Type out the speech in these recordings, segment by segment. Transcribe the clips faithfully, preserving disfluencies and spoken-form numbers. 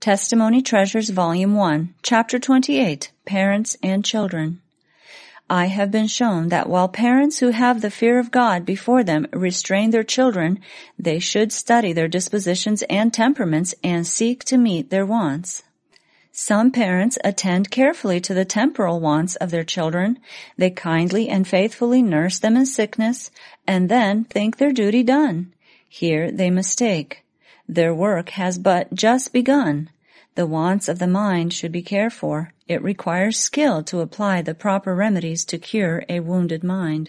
Testimony Treasures Volume one, Chapter twenty-eight, Parents and Children. I have been shown that while parents who have the fear of God before them restrain their children, they should study their dispositions and temperaments and seek to meet their wants. Some parents attend carefully to the temporal wants of their children. They kindly and faithfully nurse them in sickness, and then think their duty done. Here they mistake. Their work has but just begun. The wants of the mind should be cared for. It requires skill to apply the proper remedies to cure a wounded mind.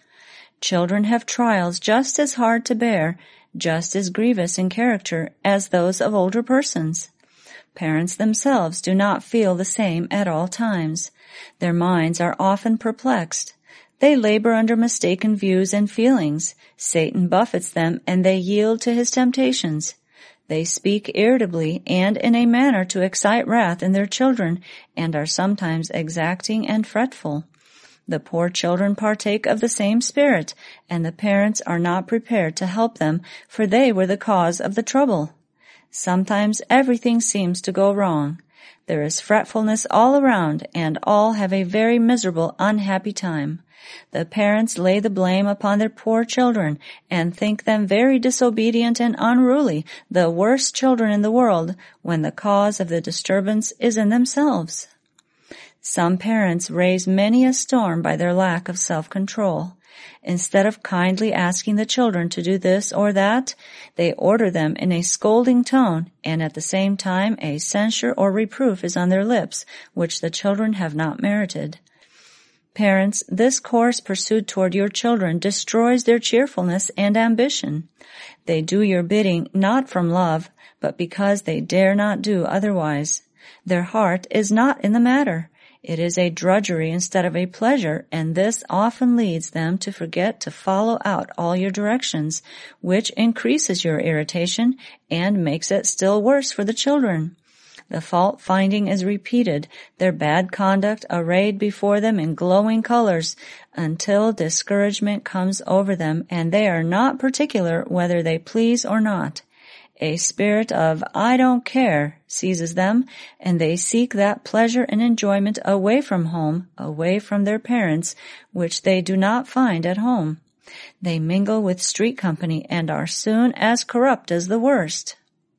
Children have trials just as hard to bear, just as grievous in character as those of older persons. Parents themselves do not feel the same at all times. Their minds are often perplexed. They labor under mistaken views and feelings. Satan buffets them, and they yield to his temptations. They speak irritably and in a manner to excite wrath in their children, and are sometimes exacting and fretful. The poor children partake of the same spirit, and the parents are not prepared to help them, for they were the cause of the trouble. Sometimes everything seems to go wrong. There is fretfulness all around, and all have a very miserable, unhappy time. The parents lay the blame upon their poor children and think them very disobedient and unruly, the worst children in the world, when the cause of the disturbance is in themselves. Some parents raise many a storm by their lack of self-control. Instead of kindly asking the children to do this or that, they order them in a scolding tone, and at the same time a censure or reproof is on their lips, which the children have not merited. Parents, this course pursued toward your children destroys their cheerfulness and ambition. They do your bidding not from love, but because they dare not do otherwise. Their heart is not in the matter. It is a drudgery instead of a pleasure, and this often leads them to forget to follow out all your directions, which increases your irritation and makes it still worse for the children. The fault-finding is repeated, their bad conduct arrayed before them in glowing colors, until discouragement comes over them, and they are not particular whether they please or not. A spirit of I don't care seizes them, and they seek that pleasure and enjoyment away from home, away from their parents, which they do not find at home. They mingle with street company and are soon as corrupt as the worst.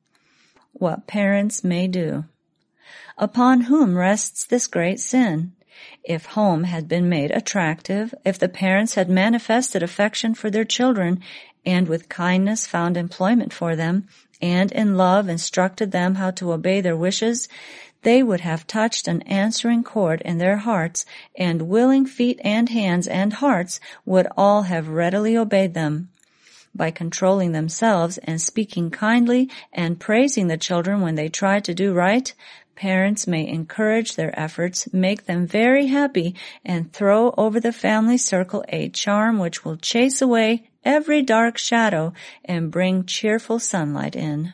What parents may do. Upon whom rests this great sin? If home had been made attractive, if the parents had manifested affection for their children, and with kindness found employment for them, and in love instructed them how to obey their wishes, they would have touched an answering chord in their hearts, and willing feet and hands and hearts would all have readily obeyed them. By controlling themselves and speaking kindly and praising the children when they try to do right, parents may encourage their efforts, make them very happy, and throw over the family circle a charm which will chase away every dark shadow and bring cheerful sunlight in.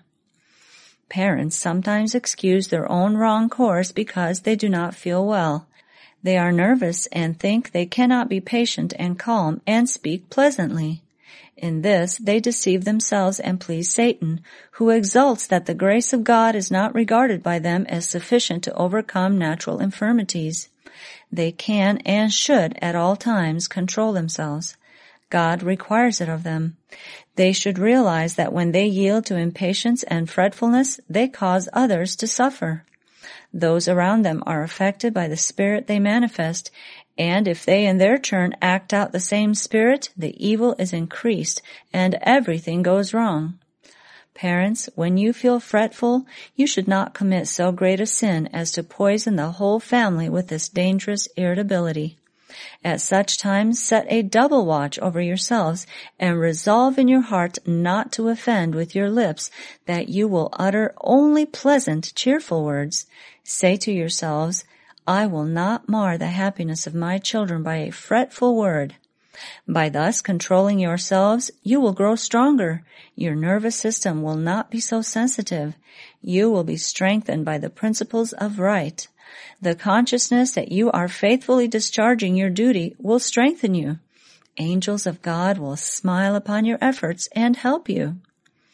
Parents sometimes excuse their own wrong course because they do not feel well. They are nervous and think they cannot be patient and calm and speak pleasantly. In this, they deceive themselves and please Satan, who exults that the grace of God is not regarded by them as sufficient to overcome natural infirmities. They can and should at all times control themselves. God requires it of them. They should realize that when they yield to impatience and fretfulness, they cause others to suffer. Those around them are affected by the spirit they manifest, and if they in their turn act out the same spirit, the evil is increased and everything goes wrong. Parents, when you feel fretful, you should not commit so great a sin as to poison the whole family with this dangerous irritability. At such times, set a double watch over yourselves and resolve in your heart not to offend with your lips, that you will utter only pleasant, cheerful words. Say to yourselves, I will not mar the happiness of my children by a fretful word. By thus controlling yourselves, you will grow stronger. Your nervous system will not be so sensitive. You will be strengthened by the principles of right. The consciousness that you are faithfully discharging your duty will strengthen you. Angels of God will smile upon your efforts and help you.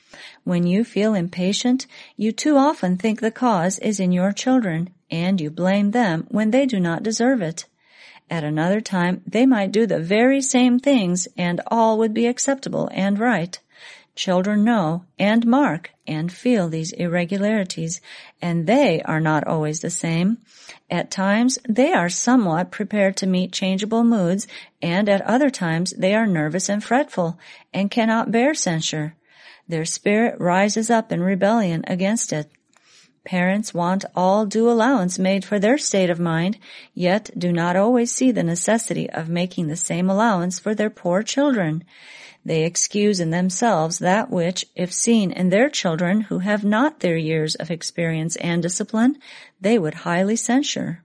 When you feel impatient, you too often think the cause is in your children, and you blame them when they do not deserve it. At another time, they might do the very same things, and all would be acceptable and right. Children know and mark and feel these irregularities, and they are not always the same. At times, they are somewhat prepared to meet changeable moods, and at other times they are nervous and fretful, and cannot bear censure. Their spirit rises up in rebellion against it. Parents want all due allowance made for their state of mind, yet do not always see the necessity of making the same allowance for their poor children. They excuse in themselves that which, if seen in their children who have not their years of experience and discipline, they would highly censure.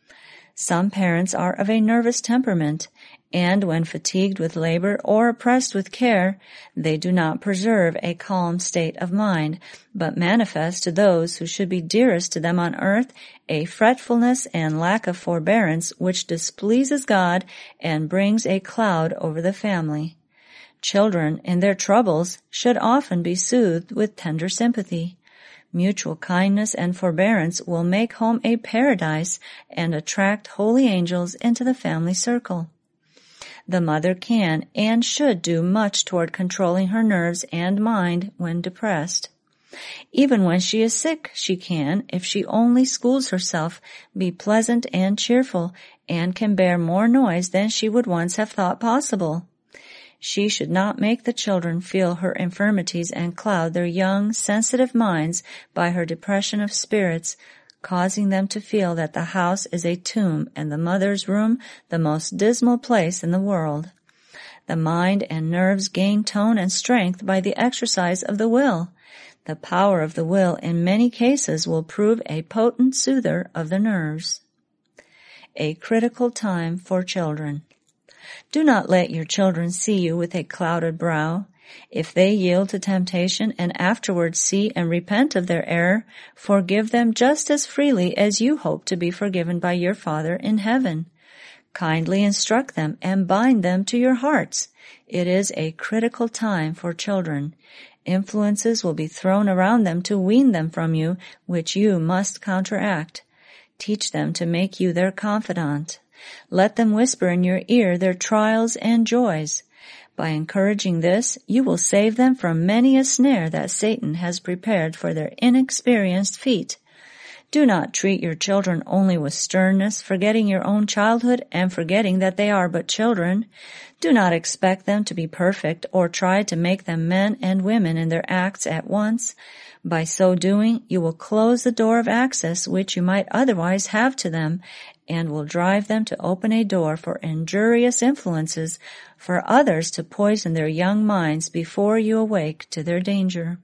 Some parents are of a nervous temperament, and when fatigued with labor or oppressed with care, they do not preserve a calm state of mind, but manifest to those who should be dearest to them on earth a fretfulness and lack of forbearance which displeases God and brings a cloud over the family. Children, in their troubles, should often be soothed with tender sympathy. Mutual kindness and forbearance will make home a paradise and attract holy angels into the family circle. The mother can and should do much toward controlling her nerves and mind when depressed. Even when she is sick, she can, if she only schools herself, be pleasant and cheerful, and can bear more noise than she would once have thought possible. She should not make the children feel her infirmities and cloud their young, sensitive minds by her depression of spirits, causing them to feel that the house is a tomb and the mother's room the most dismal place in the world. The mind and nerves gain tone and strength by the exercise of the will. The power of the will in many cases will prove a potent soother of the nerves. A critical time for children. Do not let your children see you with a clouded brow. If they yield to temptation and afterwards see and repent of their error, forgive them just as freely as you hope to be forgiven by your Father in heaven. Kindly instruct them and bind them to your hearts. It is a critical time for children. Influences will be thrown around them to wean them from you, which you must counteract. Teach them to make you their confidant. Let them whisper in your ear their trials and joys. By encouraging this, you will save them from many a snare that Satan has prepared for their inexperienced feet. Do not treat your children only with sternness, forgetting your own childhood and forgetting that they are but children. Do not expect them to be perfect or try to make them men and women in their acts at once. By so doing, you will close the door of access which you might otherwise have to them, and will drive them to open a door for injurious influences, for others to poison their young minds before you awake to their danger.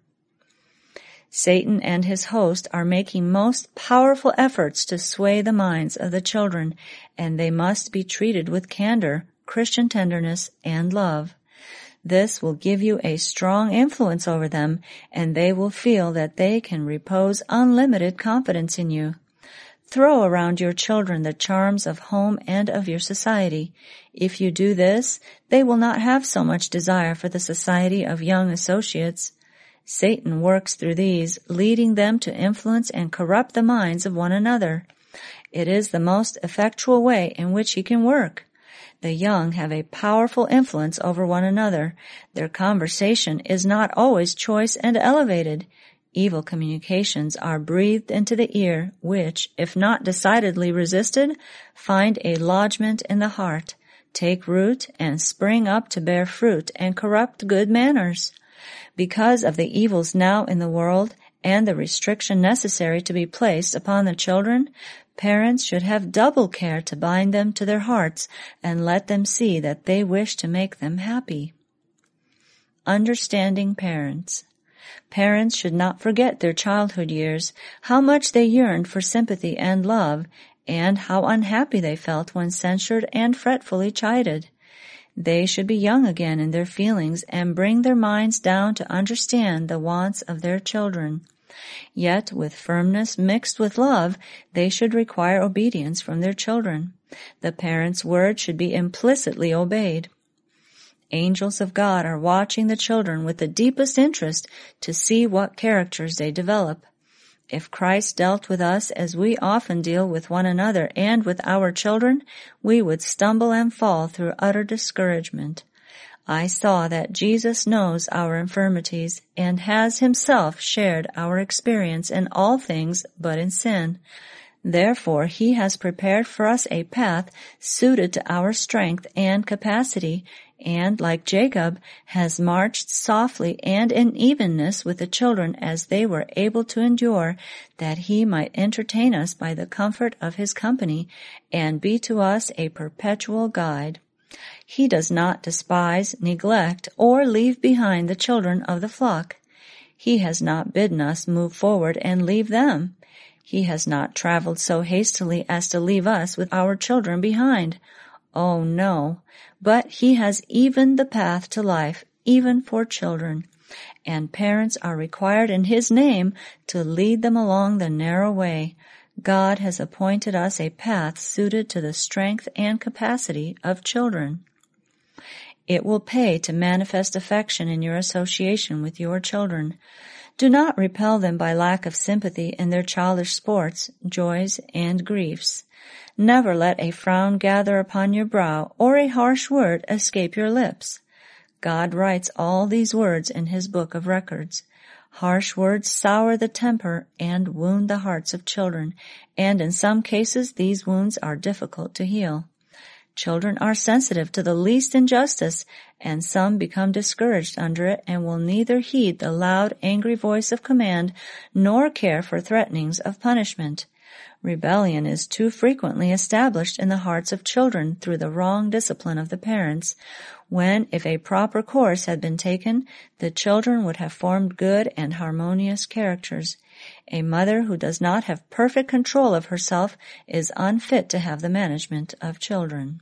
Satan and his host are making most powerful efforts to sway the minds of the children, and they must be treated with candor, Christian tenderness, and love. This will give you a strong influence over them, and they will feel that they can repose unlimited confidence in you. Throw around your children the charms of home and of your society. If you do this, they will not have so much desire for the society of young associates. Satan works through these, leading them to influence and corrupt the minds of one another. It is the most effectual way in which he can work. The young have a powerful influence over one another. Their conversation is not always choice and elevated. Evil communications are breathed into the ear, which, if not decidedly resisted, find a lodgment in the heart, take root, and spring up to bear fruit and corrupt good manners. Because of the evils now in the world and the restriction necessary to be placed upon the children, parents should have double care to bind them to their hearts and let them see that they wish to make them happy. Understanding parents. Parents should not forget their childhood years, how much they yearned for sympathy and love, and how unhappy they felt when censured and fretfully chided. They should be young again in their feelings and bring their minds down to understand the wants of their children. Yet, with firmness mixed with love, they should require obedience from their children. The parents' word should be implicitly obeyed. Angels of God are watching the children with the deepest interest to see what characters they develop. If Christ dealt with us as we often deal with one another and with our children, we would stumble and fall through utter discouragement. I saw that Jesus knows our infirmities and has himself shared our experience in all things but in sin. Therefore, he has prepared for us a path suited to our strength and capacity, and, like Jacob, has marched softly and in evenness with the children as they were able to endure, that he might entertain us by the comfort of his company, and be to us a perpetual guide. He does not despise, neglect, or leave behind the children of the flock. He has not bidden us move forward and leave them. He has not traveled so hastily as to leave us with our children behind. Oh, no, but he has evened the path to life, even for children, and parents are required in his name to lead them along the narrow way. God has appointed us a path suited to the strength and capacity of children. It will pay to manifest affection in your association with your children. Do not repel them by lack of sympathy in their childish sports, joys, and griefs. Never let a frown gather upon your brow or a harsh word escape your lips. God writes all these words in his book of records. Harsh words sour the temper and wound the hearts of children, and in some cases these wounds are difficult to heal. Children are sensitive to the least injustice, and some become discouraged under it and will neither heed the loud, angry voice of command nor care for threatenings of punishment. Rebellion is too frequently established in the hearts of children through the wrong discipline of the parents, when, if a proper course had been taken, the children would have formed good and harmonious characters. A mother who does not have perfect control of herself is unfit to have the management of children.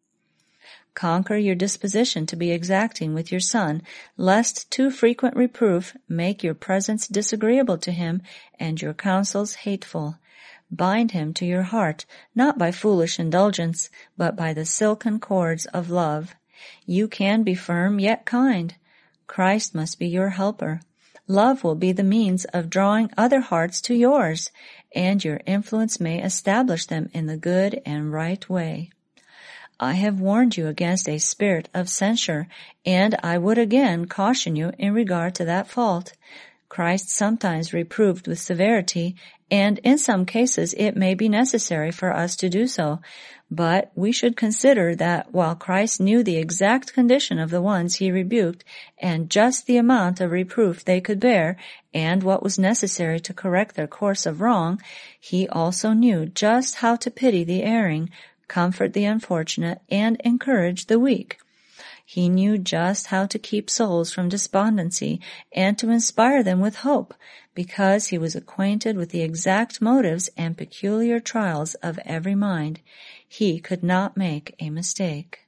Conquer your disposition to be exacting with your son, lest too frequent reproof make your presence disagreeable to him and your counsels hateful. Bind him to your heart, not by foolish indulgence, but by the silken cords of love. You can be firm yet kind. Christ must be your helper. Love will be the means of drawing other hearts to yours, and your influence may establish them in the good and right way. I have warned you against a spirit of censure, and I would again caution you in regard to that fault. Christ sometimes reproved with severity, and in some cases it may be necessary for us to do so, but we should consider that while Christ knew the exact condition of the ones he rebuked, and just the amount of reproof they could bear, and what was necessary to correct their course of wrong, he also knew just how to pity the erring, comfort the unfortunate, and encourage the weak. He knew just how to keep souls from despondency and to inspire them with hope, because he was acquainted with the exact motives and peculiar trials of every mind. He could not make a mistake.